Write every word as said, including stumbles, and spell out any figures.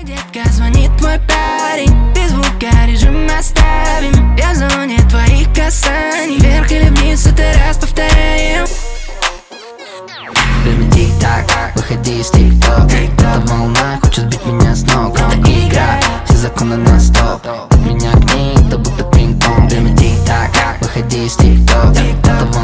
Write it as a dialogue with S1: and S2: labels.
S1: Эй, детка, звонит твой парень, без звука режим оставим. Я в зоне твоих касаний, вверх или вниз, это раз повторяем.
S2: Время тик-так, выходи из тик-ток. Эта волна хочет сбить меня с ног. Это игра, все законы на стоп. От меня к ней, это будто пинг-понг. Время тик-так, выходи из тик-ток. Эта волна